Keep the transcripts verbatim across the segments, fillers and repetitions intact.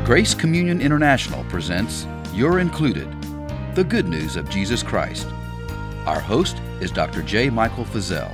Grace Communion International presents You're Included, the good news of Jesus Christ. Our host is Doctor J. Michael Feazell.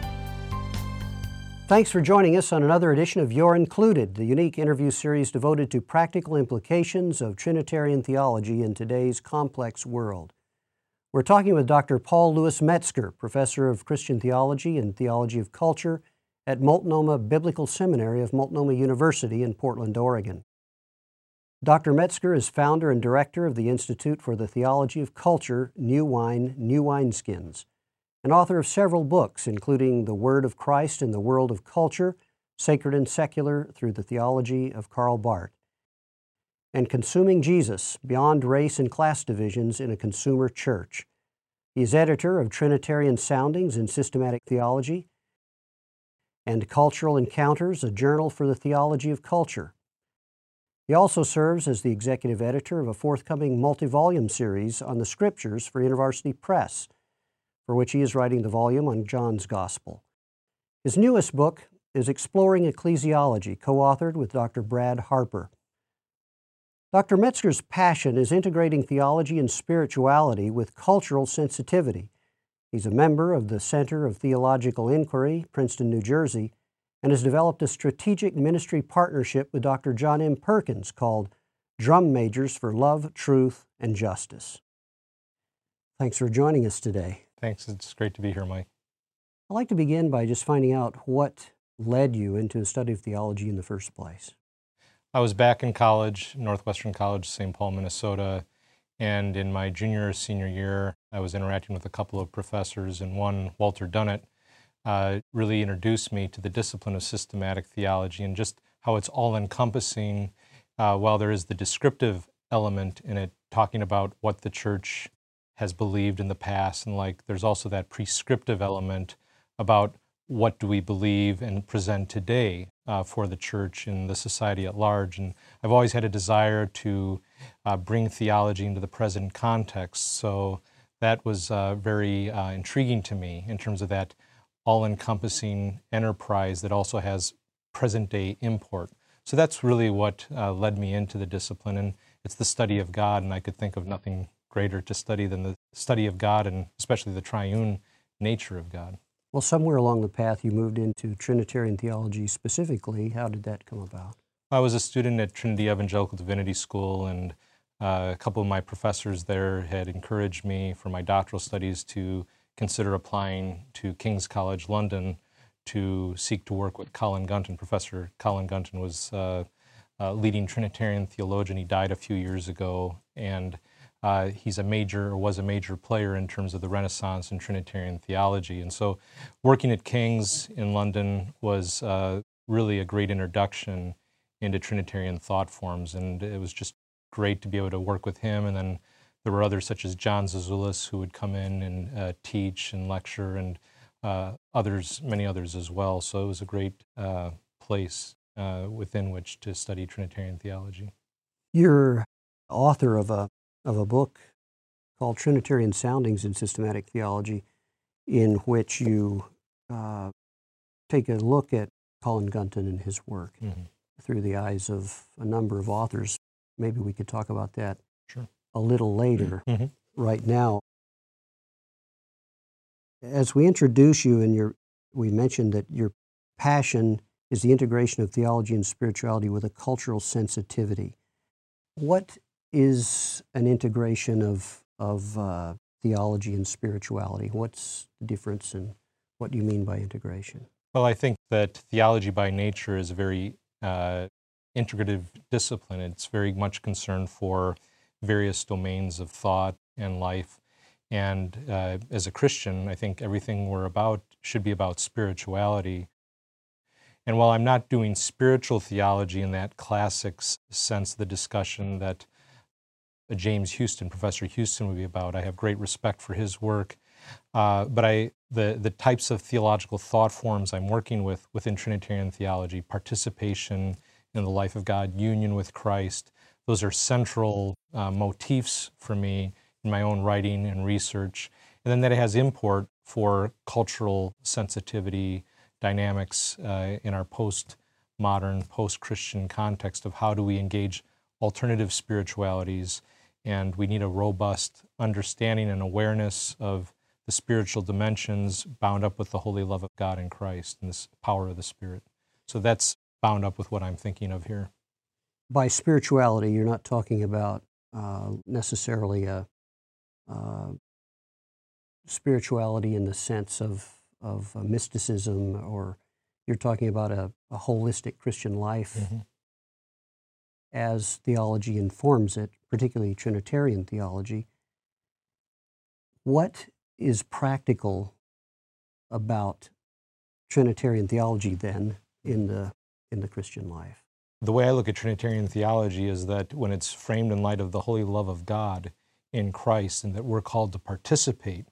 Thanks for joining us on another edition of You're Included, the unique interview series devoted to practical implications of Trinitarian theology in today's complex world. We're talking with Doctor Paul Louis Metzger, Professor of Christian Theology and Theology of Culture at Multnomah Biblical Seminary of Multnomah University in Portland, Oregon. Doctor Metzger is founder and director of the Institute for the Theology of Culture, New Wine, New Wineskins, and author of several books, including The Word of Christ in the World of Culture, Sacred and Secular Through the Theology of Karl Barth, and Consuming Jesus, Beyond Race and Class Divisions in a Consumer Church. He is editor of Trinitarian Soundings in Systematic Theology and Cultural Encounters, a journal for the theology of culture. He also serves as the executive editor of a forthcoming multi-volume series on the Scriptures for InterVarsity Press, for which he is writing the volume on John's Gospel. His newest book is Exploring Ecclesiology, co-authored with Doctor Brad Harper. Doctor Metzger's passion is integrating theology and spirituality with cultural sensitivity. He's a member of the Center of Theological Inquiry, Princeton, New Jersey, and has developed a strategic ministry partnership with Doctor John M. Perkins called Drum Majors for Love, Truth, and Justice. Thanks for joining us today. Thanks. It's great to be here, Mike. I'd like to begin by just finding out what led you into the study of theology in the first place. I was back in college, Northwestern College, Saint Paul, Minnesota, and in my junior or senior year, I was interacting with a couple of professors, and one, Walter Dunnett, uh, really introduced me to the discipline of systematic theology and just how it's all-encompassing. Uh, while there is the descriptive element in it, talking about what the church has believed in the past, and like there's also that prescriptive element about what do we believe and present today uh, for the church and the society at large. And I've always had a desire to uh, bring theology into the present context, so that was uh, very uh, intriguing to me in terms of that all-encompassing enterprise that also has present-day import. So that's really what uh, led me into the discipline, and it's the study of God, and I could think of nothing greater to study than the study of God, and especially the triune nature of God. Well, somewhere along the path you moved into Trinitarian theology specifically. How did that come about? I was a student at Trinity Evangelical Divinity School, and uh, a couple of my professors there had encouraged me for my doctoral studies to consider applying to King's College London to seek to work with Colin Gunton. Professor Colin Gunton was uh, a leading Trinitarian theologian. He died a few years ago, and uh, he's a major, or was a major player in terms of the Renaissance in Trinitarian theology. And so working at King's in London was uh, really a great introduction into Trinitarian thought forms, and it was just great to be able to work with him. And then there were others such as John Zazoulis who would come in and uh, teach and lecture, and uh, others, many others as well. So it was a great uh, place uh, within which to study Trinitarian theology. You're author of a of a book called Trinitarian Soundings in Systematic Theology, in which you uh, take a look at Colin Gunton and his work mm-hmm. through the eyes of a number of authors. Maybe we could talk about that Sure. a little later. Mm-hmm. Right now, as we introduce you, and your, we mentioned that your passion is the integration of theology and spirituality with a cultural sensitivity. What is an integration of of uh, theology and spirituality? What's the difference, and what do you mean by integration? Well, I think that theology by nature is a very uh, integrative discipline. It's very much concerned for various domains of thought and life. And uh, as a Christian, I think everything we're about should be about spirituality. And while I'm not doing spiritual theology in that classic sense of the discussion that James Houston, Professor Houston, would be about, I have great respect for his work. Uh, but I, the, the types of theological thought forms I'm working with within Trinitarian theology, participation in the life of God, union with Christ, those are central uh, motifs for me in my own writing and research. And then that it has import for cultural sensitivity dynamics uh, in our post-modern, post-Christian context of how do we engage alternative spiritualities, and we need a robust understanding and awareness of the spiritual dimensions bound up with the holy love of God in Christ and this power of the Spirit. So that's bound up with what I'm thinking of here. By spirituality, you're not talking about uh, necessarily a, uh, spirituality in the sense of, of uh, mysticism, or you're talking about a, a holistic Christian life mm-hmm. as theology informs it, particularly Trinitarian theology. What is practical about Trinitarian theology then in the in the Christian life? The way I look at Trinitarian theology is that when it's framed in light of the holy love of God in Christ, and that we're called to participate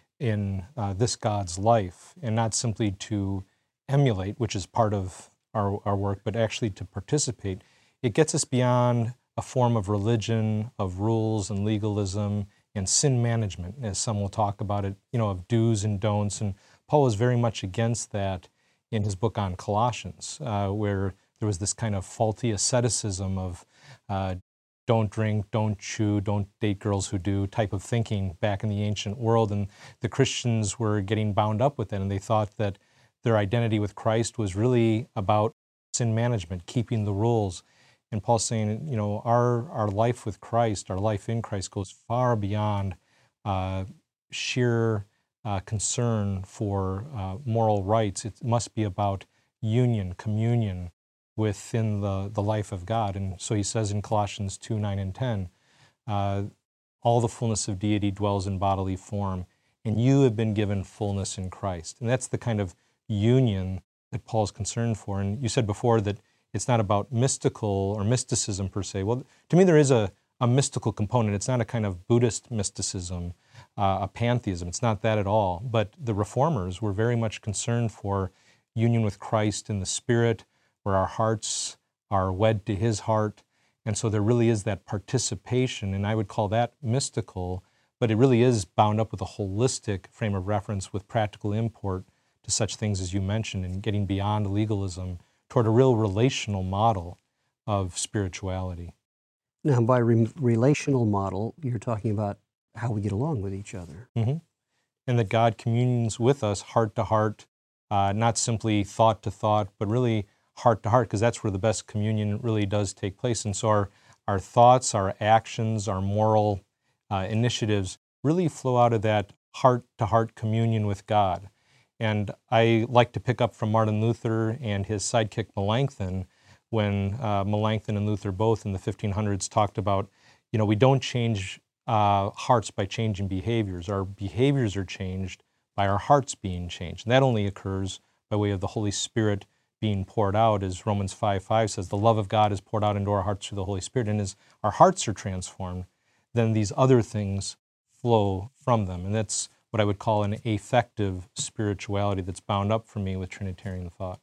in uh, this God's life, and not simply to emulate, which is part of our, our work, but actually to participate, it gets us beyond a form of religion, of rules and legalism, and sin management, as some will talk about it, you know, of do's and don'ts. And Paul is very much against that in his book on Colossians, uh, where there was this kind of faulty asceticism of uh, don't drink, don't chew, don't date girls who do type of thinking back in the ancient world. And the Christians were getting bound up with it, and they thought that their identity with Christ was really about sin management, keeping the rules. And Paul's saying, you know, our, our life with Christ, our life in Christ goes far beyond uh, sheer uh, concern for uh, moral rights. It must be about union, communion within the, the life of God. And so he says in Colossians two, nine, and ten, uh, all the fullness of deity dwells in bodily form, and you have been given fullness in Christ. And that's the kind of union that Paul's concerned for. And you said before that it's not about mystical or mysticism per se. Well, to me there is a, a mystical component. It's not a kind of Buddhist mysticism, uh, a pantheism. It's not that at all. But the Reformers were very much concerned for union with Christ in the Spirit, where our hearts are wed to His heart. And so there really is that participation, and I would call that mystical, but it really is bound up with a holistic frame of reference with practical import to such things as you mentioned, and getting beyond legalism toward a real relational model of spirituality. Now, by re- relational model, you're talking about how we get along with each other. Mm-hmm. And that God communes with us heart to heart, uh, not simply thought to thought, but really heart to heart, because that's where the best communion really does take place. And so our, our thoughts, our actions, our moral uh, initiatives really flow out of that heart-to-heart communion with God. And I like to pick up from Martin Luther and his sidekick Melanchthon, when uh, Melanchthon and Luther both in the fifteen hundreds talked about, you know, we don't change uh, hearts by changing behaviors. Our behaviors are changed by our hearts being changed. And that only occurs by way of the Holy Spirit being poured out, as Romans five five says, the love of God is poured out into our hearts through the Holy Spirit. And as our hearts are transformed, then these other things flow from them. And that's what I would call an affective spirituality that's bound up for me with Trinitarian thought.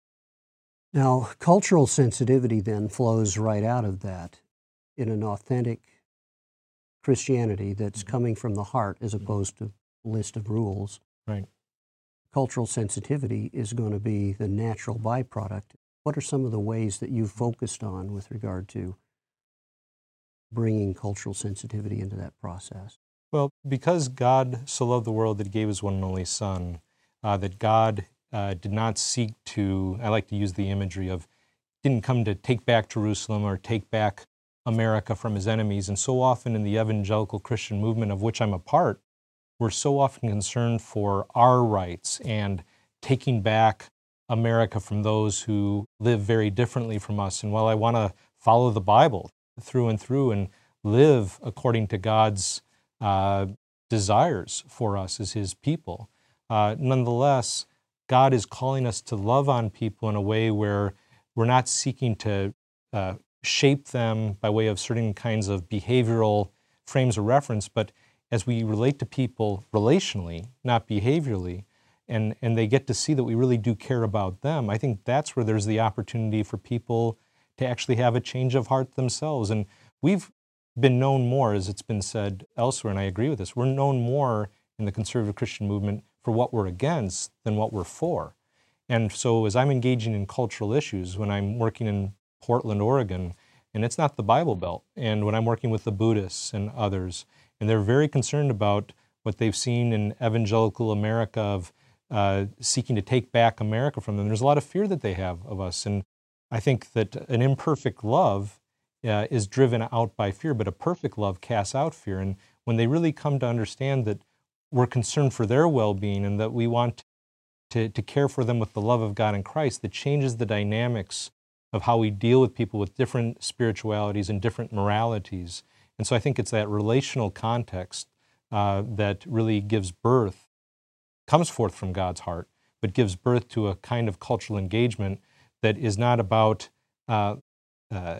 Now, cultural sensitivity then flows right out of that in an authentic Christianity that's mm-hmm. coming from the heart as opposed to a list of rules. Right. Cultural sensitivity is going to be the natural byproduct. What are some of the ways that you've focused on with regard to bringing cultural sensitivity into that process? Well, because God so loved the world that He gave His one and only Son, uh, that God uh, did not seek to, I like to use the imagery of, didn't come to take back Jerusalem or take back America from His enemies. And so often in the evangelical Christian movement, of which I'm a part, we're so often concerned for our rights and taking back America from those who live very differently from us. And while I want to follow the Bible through and through and live according to God's uh, desires for us as His people, uh, nonetheless, God is calling us to love on people in a way where we're not seeking to uh, shape them by way of certain kinds of behavioral frames of reference, but as we relate to people relationally, not behaviorally, and, and they get to see that we really do care about them, I think that's where there's the opportunity for people to actually have a change of heart themselves. And we've been known more, as it's been said elsewhere, and I agree with this, we're known more in the conservative Christian movement for what we're against than what we're for. And so as I'm engaging in cultural issues, when I'm working in Portland, Oregon, and it's not the Bible Belt. And when I'm working with the Buddhists and others, and they're very concerned about what they've seen in evangelical America of uh, seeking to take back America from them, there's a lot of fear that they have of us. And I think that an imperfect love uh, is driven out by fear, but a perfect love casts out fear. And when they really come to understand that we're concerned for their well-being and that we want to, to care for them with the love of God in Christ, that changes the dynamics of how we deal with people with different spiritualities and different moralities. And so I think it's that relational context uh, that really gives birth, comes forth from God's heart, but gives birth to a kind of cultural engagement that is not about uh, uh,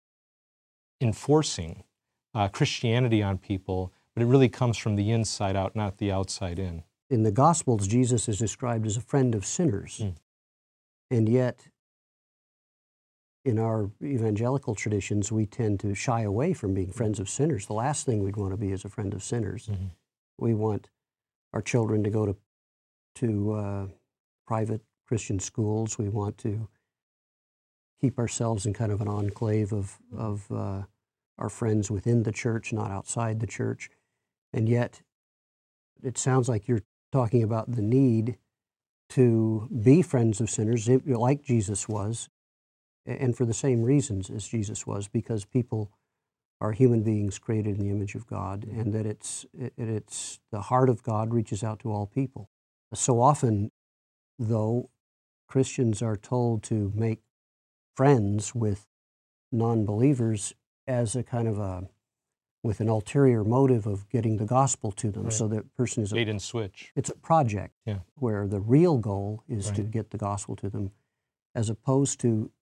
enforcing uh, Christianity on people, but it really comes from the inside out, not the outside in. In the Gospels, Jesus is described as a friend of sinners. Mm. And yet, in our evangelical traditions, we tend to shy away from being friends of sinners. The last thing we'd want to be is a friend of sinners. Mm-hmm. We want our children to go to, to uh, private Christian schools. We want to keep ourselves in kind of an enclave of, of uh, our friends within the church, not outside the church. And yet, it sounds like you're talking about the need to be friends of sinners, like Jesus was, and for the same reasons as Jesus was, because people are human beings created in the image of God, and that it's, it, it's the heart of God reaches out to all people. So often, though, Christians are told to make friends with non-believers as a kind of a, with an ulterior motive of getting the gospel to them. Right. So that person is a... Bait and switch. It's a project yeah. where the real goal is right. to get the gospel to them, as opposed to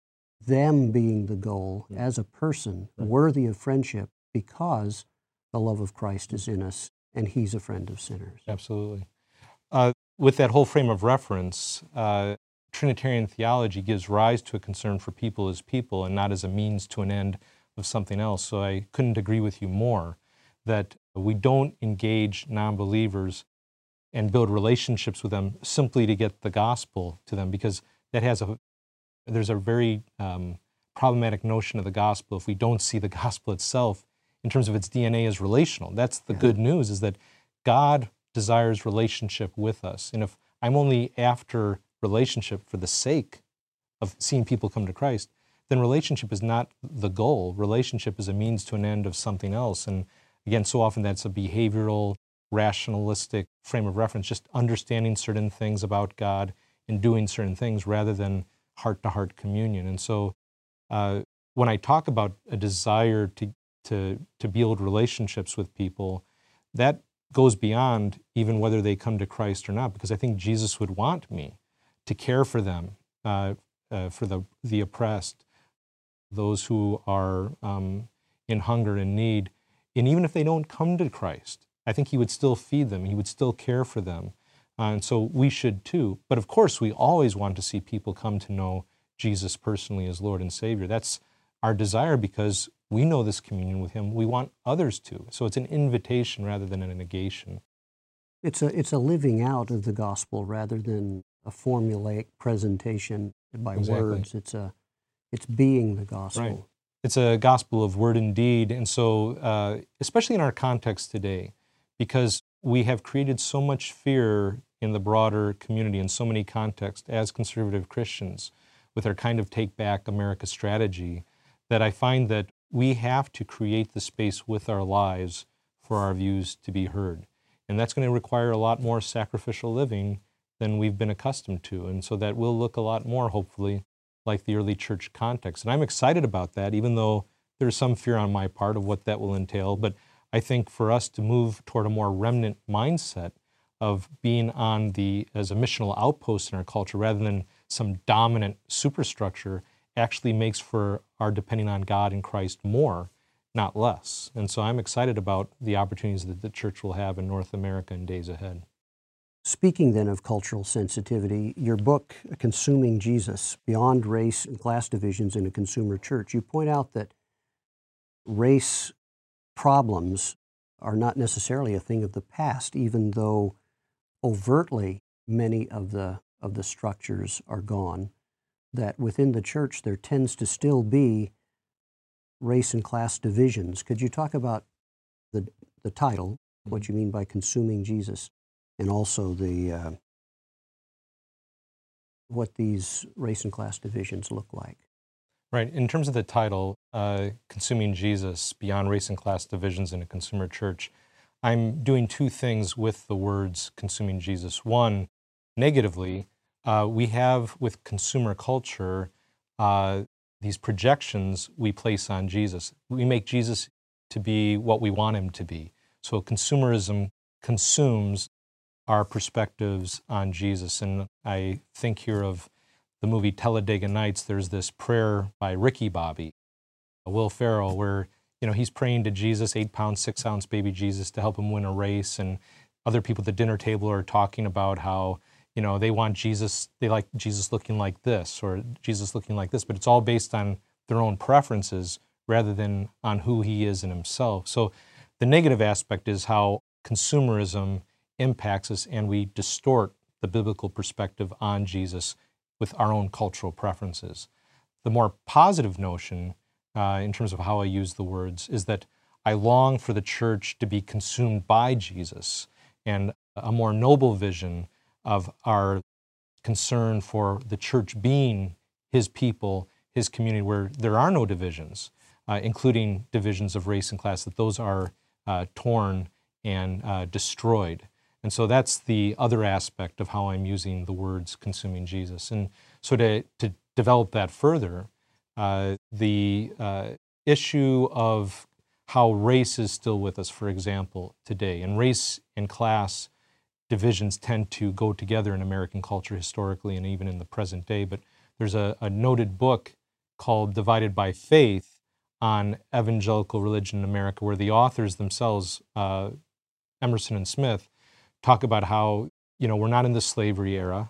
them being the goal yeah. as a person right. worthy of friendship because the love of Christ is in us and He's a friend of sinners. Absolutely. Uh, with that whole frame of reference, uh, Trinitarian theology gives rise to a concern for people as people and not as a means to an end of something else. So I couldn't agree with you more that we don't engage non-believers and build relationships with them simply to get the gospel to them, because that has a there's a very um, problematic notion of the gospel if we don't see the gospel itself in terms of its D N A as relational. That's the yeah. good news, is that God desires relationship with us. And if I'm only after relationship for the sake of seeing people come to Christ, then relationship is not the goal. Relationship is a means to an end of something else. And again, so often that's a behavioral, rationalistic frame of reference, just understanding certain things about God and doing certain things rather than heart-to-heart communion. And so uh, when I talk about a desire to, to, to build relationships with people, that goes beyond even whether they come to Christ or not, because I think Jesus would want me to care for them, uh, uh, for the, the oppressed, those who are um, in hunger and need. And even if they don't come to Christ, I think He would still feed them. He would still care for them. Uh, and so we should too. But of course, we always want to see people come to know Jesus personally as Lord and Savior. That's our desire because we know this communion with Him. We want others to. So it's an invitation rather than a negation. It's a, it's a living out of the gospel rather than a formulaic presentation by exactly. words. It's a, it's being the gospel. Right. It's a gospel of word and deed. And so, uh, especially in our context today, because we have created so much fear in the broader community in so many contexts as conservative Christians with our kind of take back America strategy, that I find that we have to create the space with our lives for our views to be heard. And that's going to require a lot more sacrificial living than we've been accustomed to. And so that will look a lot more, hopefully, like the early church context. And I'm excited about that, even though there's some fear on my part of what that will entail. But I think for us to move toward a more remnant mindset of being on the, as a missional outpost in our culture rather than some dominant superstructure actually makes for our depending on God and Christ more, not less. And so I'm excited about the opportunities that the church will have in North America in days ahead. Speaking then of cultural sensitivity, your book, Consuming Jesus, Beyond Race and Class Divisions in a Consumer Church, you point out that race problems are not necessarily a thing of the past, even though overtly many of the, of the structures are gone, that within the church there tends to still be race and class divisions. Could you talk about the the title, what you mean by consuming Jesus, and also the uh, what these race and class divisions look like? Right. In terms of the title, uh, Consuming Jesus, Beyond Race and Class Divisions in a Consumer Church, I'm doing two things with the words consuming Jesus. One, negatively, uh, we have with consumer culture uh, these projections we place on Jesus. We make Jesus to be what we want him to be. So consumerism consumes our perspectives on Jesus. And I think here of the movie Talladega Nights. There's this prayer by Ricky Bobby, Will Ferrell, where you know he's praying to Jesus, eight pound, six ounce baby Jesus, to help him win a race. And other people at the dinner table are talking about how you know they want Jesus, they like Jesus looking like this or Jesus looking like this, but it's all based on their own preferences rather than on who he is in himself. So the negative aspect is how consumerism impacts us and we distort the biblical perspective on Jesus with our own cultural preferences. The more positive notion, uh, in terms of how I use the words, is that I long for the church to be consumed by Jesus, and a more noble vision of our concern for the church being his people, his community, where there are no divisions, uh, including divisions of race and class, that those are uh, torn and uh, destroyed. And so that's the other aspect of how I'm using the words consuming Jesus. And so to, to develop that further, uh, the uh, issue of how race is still with us, for example, today. And race and class divisions tend to go together in American culture historically and even in the present day. But there's a, a noted book called Divided by Faith on evangelical religion in America, where the authors themselves, uh, Emerson and Smith, talk about how, you know, we're not in the slavery era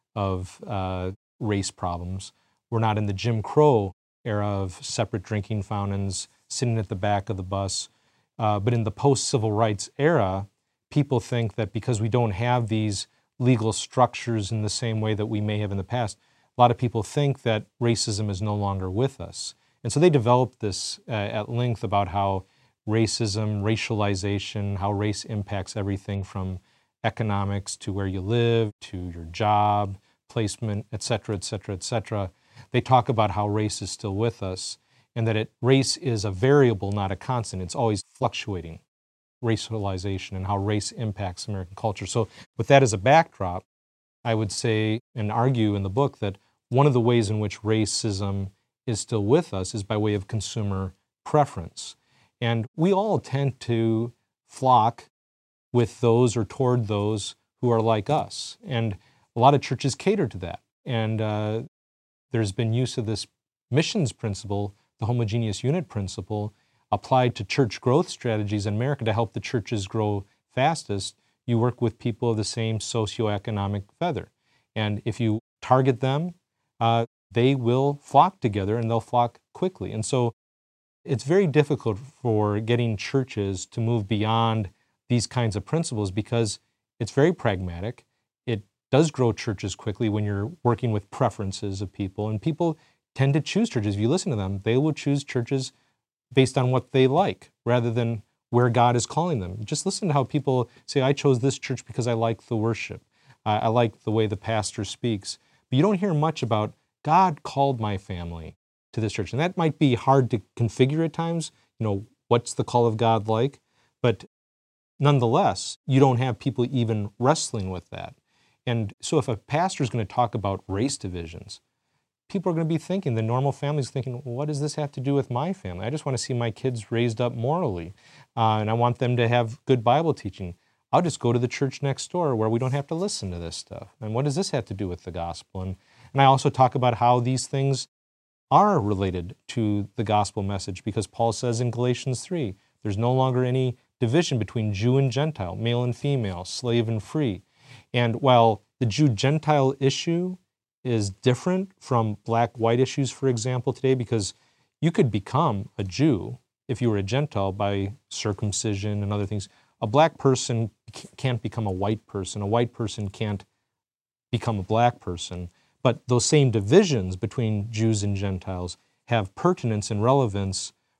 of uh, race problems. We're not in the Jim Crow era of separate drinking fountains, sitting at the back of the bus. Uh, but in the post-civil rights era, people think that because we don't have these legal structures in the same way that we may have in the past, a lot of people think that racism is no longer with us. And so they developed this uh, at length about how racism, racialization, how race impacts everything from economics to where you live, to your job, placement, et cetera, et cetera, et cetera. They talk about how race is still with us and that it, race is a variable, not a constant. It's always fluctuating, racialization, and how race impacts American culture. So with that as a backdrop, I would say and argue in the book that one of the ways in which racism is still with us is by way of consumer preference. And we all tend to flock with those or toward those who are like us. And a lot of churches cater to that. And uh, there's been use of this missions principle, the homogeneous unit principle, applied to church growth strategies in America to help the churches grow fastest. You work with people of the same socioeconomic feather. And if you target them, uh, they will flock together and they'll flock quickly. And so it's very difficult for getting churches to move beyond these kinds of principles because it's very pragmatic. It does grow churches quickly when you're working with preferences of people, and people tend to choose churches. If you listen to them, they will choose churches based on what they like rather than where God is calling them. Just listen to how people say, I chose this church because I like the worship. I, I like the way the pastor speaks. But you don't hear much about God called my family to this church. And that might be hard to configure at times. You know, what's the call of God like? But nonetheless, you don't have people even wrestling with that. And so if a pastor is going to talk about race divisions, people are going to be thinking, the normal family's thinking, well, what does this have to do with my family? I just want to see my kids raised up morally, uh, and I want them to have good Bible teaching. I'll just go to the church next door where we don't have to listen to this stuff. And what does this have to do with the gospel? And, and I also talk about how these things are related to the gospel message, because Paul says in Galatians three, there's no longer any division between Jew and Gentile, male and female, slave and free. And while the Jew-Gentile issue is different from black-white issues, for example, today, because you could become a Jew if you were a Gentile by circumcision and other things. A black person can't become a white person. A white person can't become a black person. But those same divisions between Jews and Gentiles have pertinence and relevance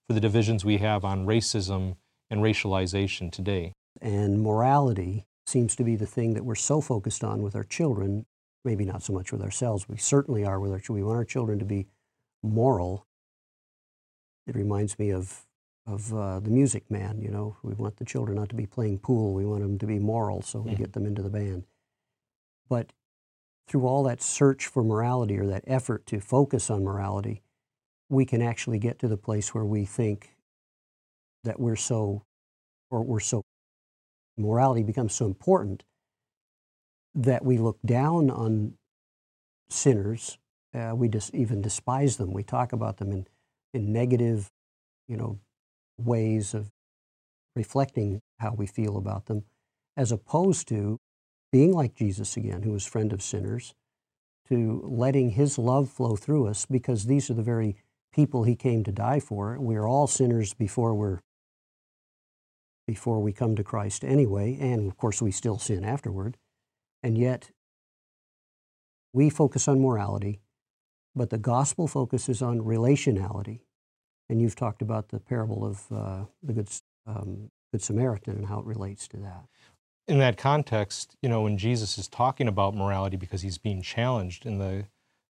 for the divisions we have on racism and racialization today. And morality seems to be the thing that we're so focused on with our children, maybe not so much with ourselves. We certainly are with our children. We want our children to be moral. It reminds me of of uh, the Music Man, you know. We want the children not to be playing pool. We want them to be moral, so we mm-hmm. get them into the band. But through all that search for morality, or that effort to focus on morality, we can actually get to the place where we think that we're so, or we're so, morality becomes so important that we look down on sinners. Uh, we just even despise them. We talk about them in, in negative, you know, ways of reflecting how we feel about them, as opposed to being like Jesus again, who was friend of sinners, to letting his love flow through us, because these are the very people he came to die for. We're all sinners before we're before we come to Christ anyway, and of course we still sin afterward. And yet we focus on morality, but the gospel focuses on relationality. And you've talked about the parable of uh, the Good, um, Good Samaritan and how it relates to that. In that context, you know, when Jesus is talking about morality, because he's being challenged in the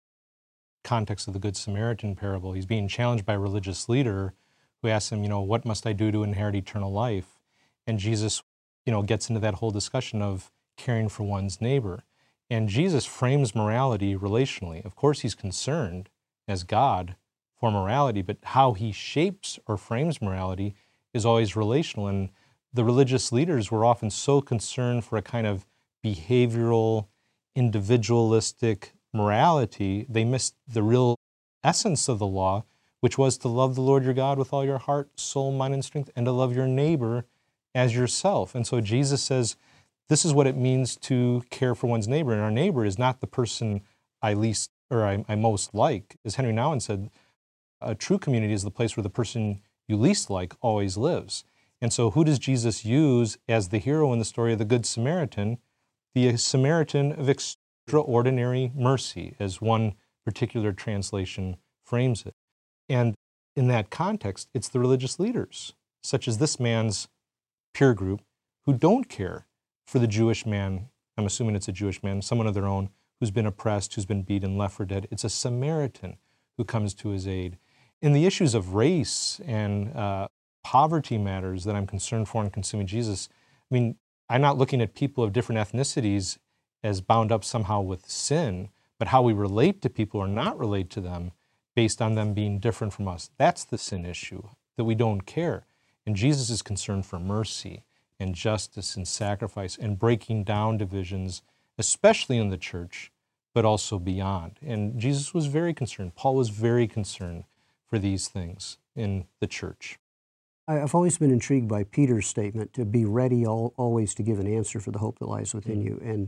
context of the Good Samaritan parable, he's being challenged by a religious leader who asks him, you know, what must I do to inherit eternal life? And Jesus, you know, gets into that whole discussion of caring for one's neighbor. And Jesus frames morality relationally. Of course, he's concerned as God for morality, but how he shapes or frames morality is always relational. And the religious leaders were often so concerned for a kind of behavioral, individualistic morality, they missed the real essence of the law, which was to love the Lord your God with all your heart, soul, mind, and strength, and to love your neighbor as yourself. And so Jesus says, this is what it means to care for one's neighbor. And our neighbor is not the person I least, or I, I most like. As Henry Nouwen said, a true community is the place where the person you least like always lives. And so who does Jesus use as the hero in the story of the Good Samaritan? The Samaritan of extraordinary mercy, as one particular translation frames it. And in that context, it's the religious leaders, such as this man's peer group, who don't care for the Jewish man, I'm assuming it's a Jewish man, someone of their own, who's been oppressed, who's been beaten, left for dead. It's a Samaritan who comes to his aid. In the issues of race and uh, poverty matters that I'm concerned for in consuming Jesus, I mean, I'm not looking at people of different ethnicities as bound up somehow with sin, but how we relate to people or not relate to them based on them being different from us. That's the sin issue, that we don't care. And Jesus is concerned for mercy and justice and sacrifice and breaking down divisions, especially in the church, but also beyond. And Jesus was very concerned. Paul was very concerned for these things in the church. I've always been intrigued by Peter's statement to be ready all, always to give an answer for the hope that lies within mm-hmm. you. And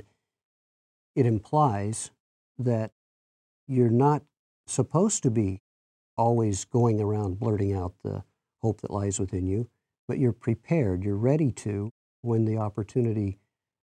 it implies that you're not supposed to be always going around blurting out the hope that lies within you, but you're prepared, you're ready to, when the opportunity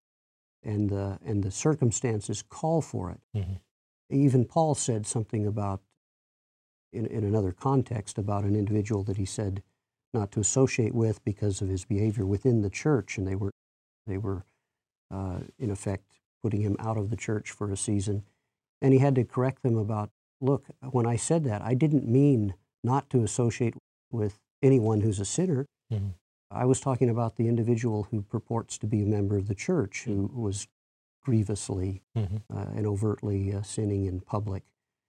and the, and the circumstances call for it. Mm-hmm. Even Paul said something about, in, in another context, about an individual that he said not to associate with because of his behavior within the church, and they were, they were uh, in effect, putting him out of the church for a season. And he had to correct them about, look, when I said that, I didn't mean not to associate with anyone who's a sinner. Mm-hmm. I was talking about the individual who purports to be a member of the church, who was grievously mm-hmm. uh, and overtly uh, sinning in public.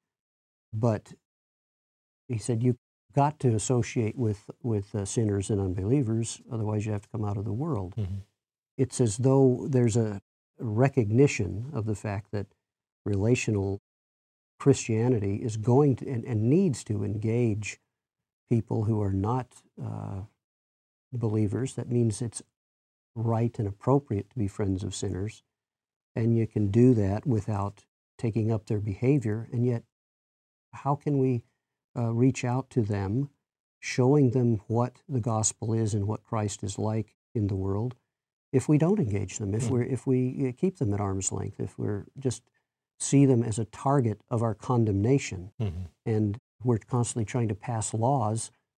But he said, you've got to associate with, with uh, sinners and unbelievers, otherwise you have to come out of the world. Mm-hmm. It's as though there's a recognition of the fact that relational Christianity is going to and, and needs to engage people who are not uh, believers. That means it's right and appropriate to be friends of sinners, and you can do that without taking up their behavior. And yet, how can we uh, reach out to them, showing them what the gospel is and what Christ is like in the world, if we don't engage them, if, mm-hmm. we're, if we keep them at arm's length, if we're just see them as a target of our condemnation, mm-hmm. and we're constantly trying to pass laws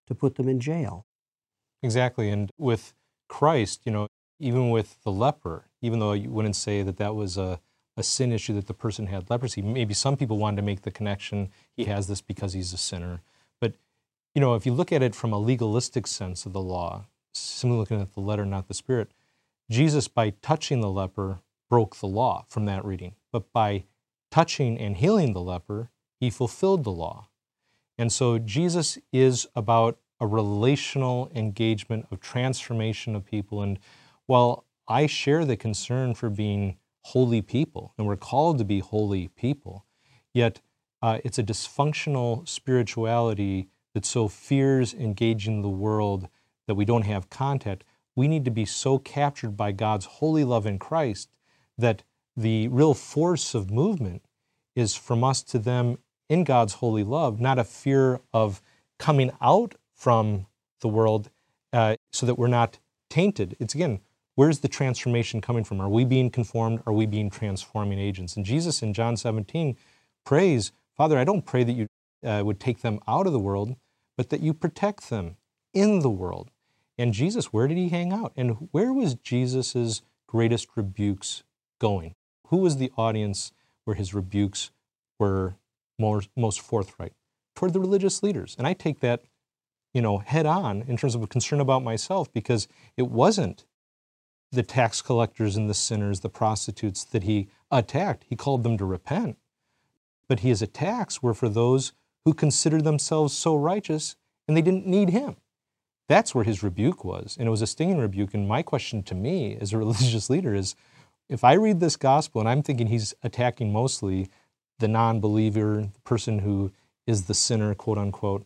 to put them in jail. Exactly. And with Christ, you know, even with the leper, even though you wouldn't say that that was a, a sin issue that the person had leprosy, maybe some people wanted to make the connection, he has this because he's a sinner. But, you know, if you look at it from a legalistic sense of the law, simply looking at the letter, not the spirit, Jesus, by touching the leper, broke the law from that reading. But by touching and healing the leper, he fulfilled the law. And so Jesus is about a relational engagement of transformation of people. And while I share the concern for being holy people, and we're called to be holy people, yet uh, it's a dysfunctional spirituality that so fears engaging the world that we don't have contact. We need to be so captured by God's holy love in Christ that the real force of movement is from us to them in God's holy love, not a fear of coming out from the world uh, so that we're not tainted. It's again, where's the transformation coming from? Are we being conformed? Are we being transforming agents? And Jesus in John seventeen prays, Father, I don't pray that you uh, would take them out of the world, but that you protect them in the world. And Jesus, where did he hang out? And where was Jesus's greatest rebukes going? Who was the audience where his rebukes were more, most forthright? Toward the religious leaders. And I take that, you know, head on in terms of a concern about myself, because it wasn't the tax collectors and the sinners, the prostitutes that he attacked. He called them to repent. But his attacks were for those who considered themselves so righteous and they didn't need him. That's where his rebuke was, and it was a stinging rebuke. And my question to me as a religious leader is, if I read this gospel and I'm thinking he's attacking mostly the non-believer, the person who is the sinner, quote unquote,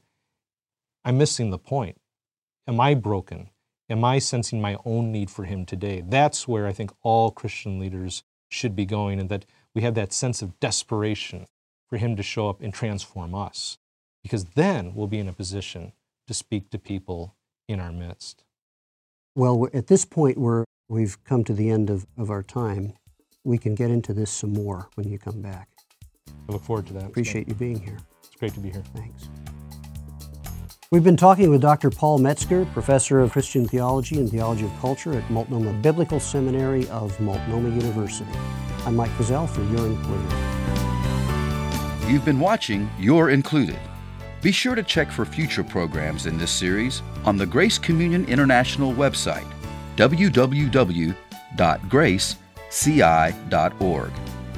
I'm missing the point. Am I broken? Am I sensing my own need for him today? That's where I think all Christian leaders should be going, and that we have that sense of desperation for him to show up and transform us, because then we'll be in a position to speak to people in our midst. Well, at this point where we've come to the end of, of our time, we can get into this some more when you come back. I look forward to that. Appreciate you being here. It's great to be here. Thanks. We've been talking with Doctor Paul Metzger, Professor of Christian Theology and Theology of Culture at Multnomah Biblical Seminary of Multnomah University. I'm Mike Gazelle for You're Included. You've been watching You're Included. Be sure to check for future programs in this series on the Grace Communion International website, w w w dot grace c i dot org.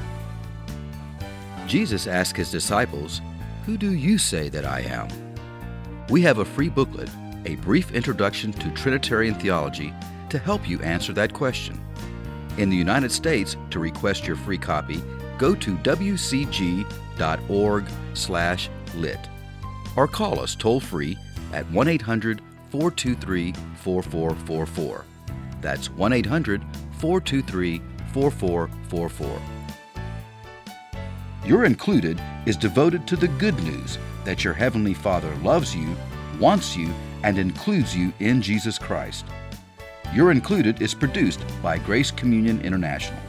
Jesus asked his disciples, "Who do you say that I am?" We have a free booklet, A Brief Introduction to Trinitarian Theology, to help you answer that question. In the United States, to request your free copy, go to w c g dot org slash lit or call us toll-free at one eight hundred, four two three, four four four four. That's one eight hundred, four two three, four four four four. You're Included is devoted to the good news that your Heavenly Father loves you, wants you, and includes you in Jesus Christ. You're Included is produced by Grace Communion International.